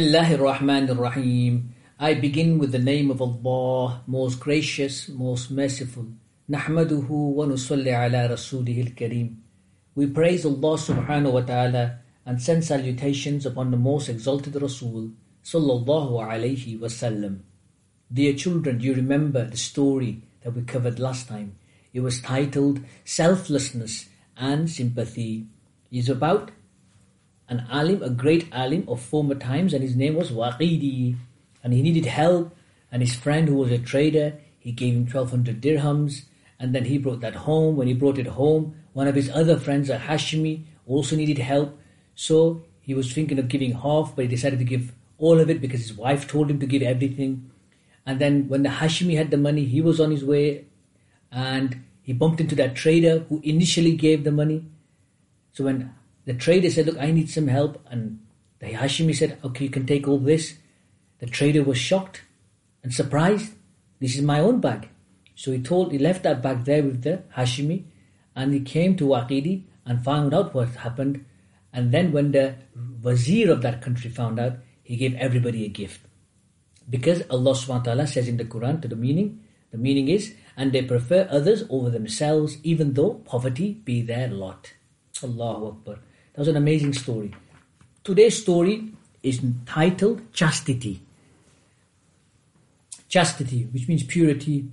Bismillahir Rahmanir Rahim. I begin with the name of Allah, most gracious, most merciful. Nahmaduhu wa nusalli ala rasulihil kareem. We praise Allah subhanahu wa ta'ala and send salutations upon the most exalted Rasul sallallahu alayhi wasallam. Dear children, do you remember the story that we covered last time? It was titled Selflessness and Sympathy. It's about an alim, a great alim of former times, and his name was Waqidi. And he needed help, and his friend who was a trader, he gave him 1200 dirhams, and then he brought that home. When he brought it home, one of his other friends, a Hashimi, also needed help. So he was thinking of giving half, but he decided to give all of it because his wife told him to give everything. And then when the Hashimi had the money, he was on his way, and he bumped into that trader who initially gave the money. So when the trader said, "Look, I need some help," and the Hashimi said, "Okay, you can take all this," the trader was shocked and surprised. "This is my own bag." So he left that bag there with the Hashimi, and he came to Waqidi and found out what happened. And then when the Wazir of that country found out, he gave everybody a gift. Because Allah subhanahu wa ta'ala says in the Quran the meaning is, and they prefer others over themselves, even though poverty be their lot. Allahu Akbar. That was an amazing story. Today's story is titled Chastity. Chastity, which means purity.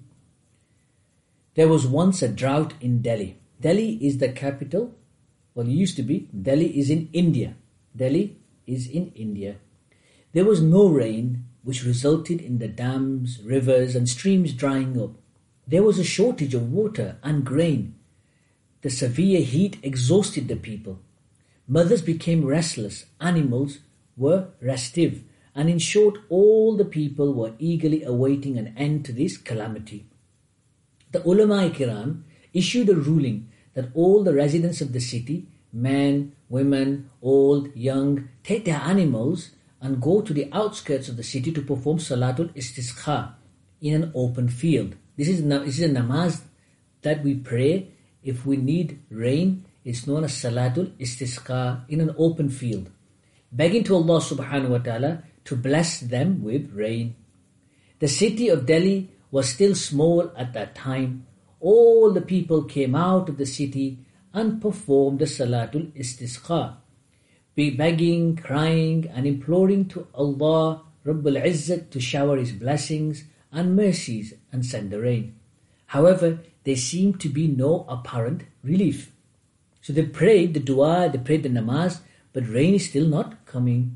There was once a drought in Delhi. Delhi is the capital. Well, it used to be. Delhi is in India. Delhi is in India. There was no rain, which resulted in the dams, rivers and streams drying up. There was a shortage of water and grain. The severe heat exhausted the people. Mothers became restless, animals were restive, and in short, all the people were eagerly awaiting an end to this calamity. The ulama-i-kiram issued a ruling that all the residents of the city, men, women, old, young, take their animals and go to the outskirts of the city to perform Salatul Istisqa in an open field. This is a namaz that we pray if we need rain. It's known as Salatul Istisqa in an open field, begging to Allah subhanahu wa ta'ala to bless them with rain. The city of Delhi was still small at that time. All the people came out of the city and performed the Salatul Istisqa, begging, crying and imploring to Allah Rabbul Izzat to shower His blessings and mercies and send the rain. However, there seemed to be no apparent relief. So they prayed the dua, they prayed the namaz, but rain is still not coming.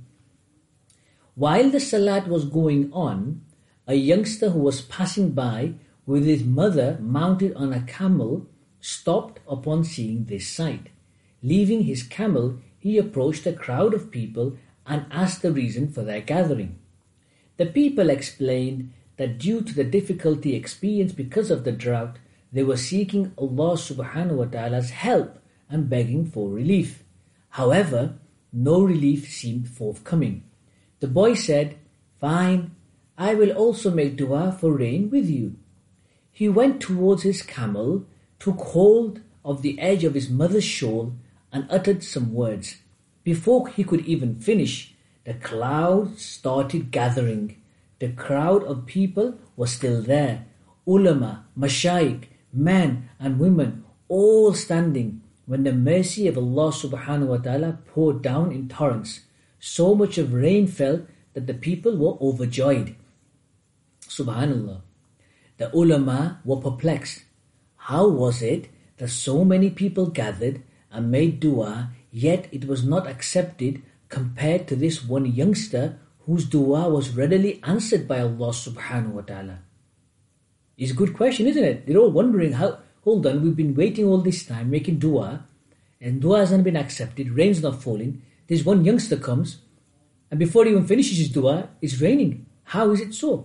While the salat was going on, a youngster who was passing by with his mother mounted on a camel stopped upon seeing this sight. Leaving his camel, he approached a crowd of people and asked the reason for their gathering. The people explained that due to the difficulty experienced because of the drought, they were seeking Allah subhanahu wa ta'ala's help and begging for relief. However, no relief seemed forthcoming. The boy said, "Fine, I will also make dua for rain with you." He went towards his camel, took hold of the edge of his mother's shawl and uttered some words. Before he could even finish, the clouds started gathering. The crowd of people was still there. Ulama, mashayikh, men and women, all standing, when the mercy of Allah subhanahu wa ta'ala poured down in torrents. So much of rain fell that the people were overjoyed. Subhanallah. The ulama were perplexed. How was it that so many people gathered and made dua, yet it was not accepted compared to this one youngster whose dua was readily answered by Allah subhanahu wa ta'ala? It's a good question, isn't it? They're all wondering, hold on, we've been waiting all this time, making dua, and dua hasn't been accepted, rain's not falling. This one youngster comes, and before he even finishes his dua, it's raining. How is it so?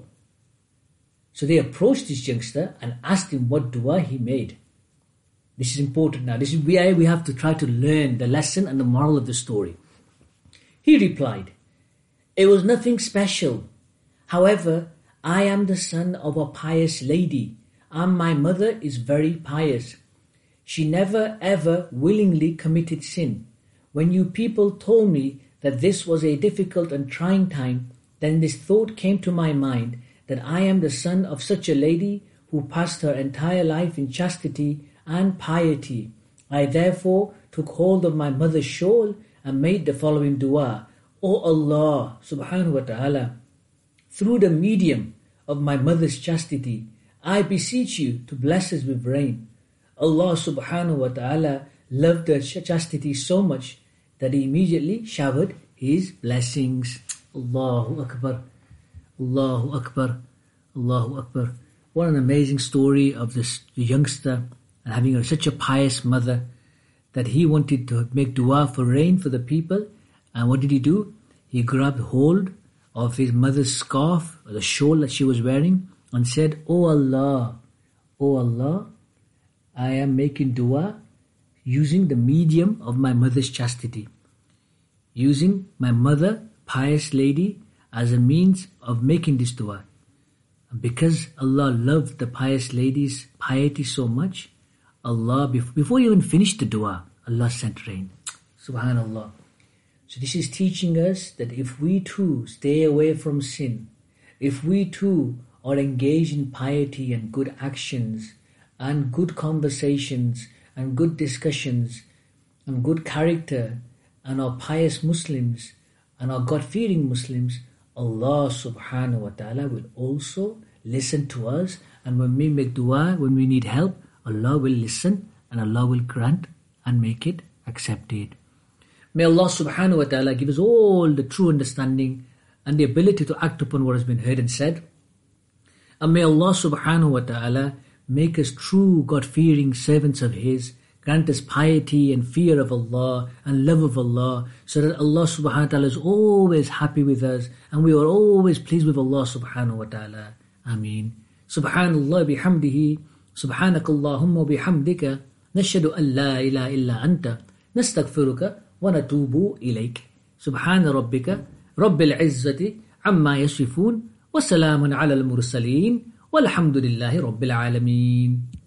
So they approached this youngster and asked him what dua he made. This is important now. This is where we have to try to learn the lesson and the moral of the story. He replied, "It was nothing special. However, I am the son of a pious lady, and my mother is very pious. She never ever willingly committed sin. When you people told me that this was a difficult and trying time, then this thought came to my mind that I am the son of such a lady who passed her entire life in chastity and piety. I therefore took hold of my mother's shawl and made the following dua. O Allah subhanahu wa ta'ala, through the medium of my mother's chastity, I beseech you to bless us with rain. Allah subhanahu wa ta'ala loved her chastity so much that He immediately showered His blessings. Allahu Akbar, Allahu Akbar, Allahu Akbar. What an amazing story of this youngster and having such a pious mother that he wanted to make dua for rain for the people. And what did he do? He grabbed hold of his mother's scarf, or the shawl that she was wearing, and said, O Allah, I am making dua using the medium of my mother's chastity, using my mother, pious lady, as a means of making this dua. And because Allah loved the pious lady's piety so much, Allah, before he even finished the dua, Allah sent rain. Subhanallah. So this is teaching us that if we too stay away from sin, if we too are engaged in piety and good actions and good conversations and good discussions and good character and are pious Muslims and are God-fearing Muslims, Allah subhanahu wa ta'ala will also listen to us. And when we make dua, when we need help, Allah will listen and Allah will grant and make it accepted. May Allah subhanahu wa ta'ala give us all the true understanding and the ability to act upon what has been heard and said. And may Allah subhanahu wa ta'ala make us true God-fearing servants of His, grant us piety and fear of Allah and love of Allah, so that Allah subhanahu wa ta'ala is always happy with us and we are always pleased with Allah subhanahu wa ta'ala. Ameen. Subhanallah bihamdihi, subhanakallahumma bihamdika, nashhadu an la ilaha illa anta, nastaghfiruka wa natubu ilayk. Subhana rabbika, rabbil izzati, amma yasifun, wa salamun ala al-mursaleen, walhamdulillahi rabbil alameen.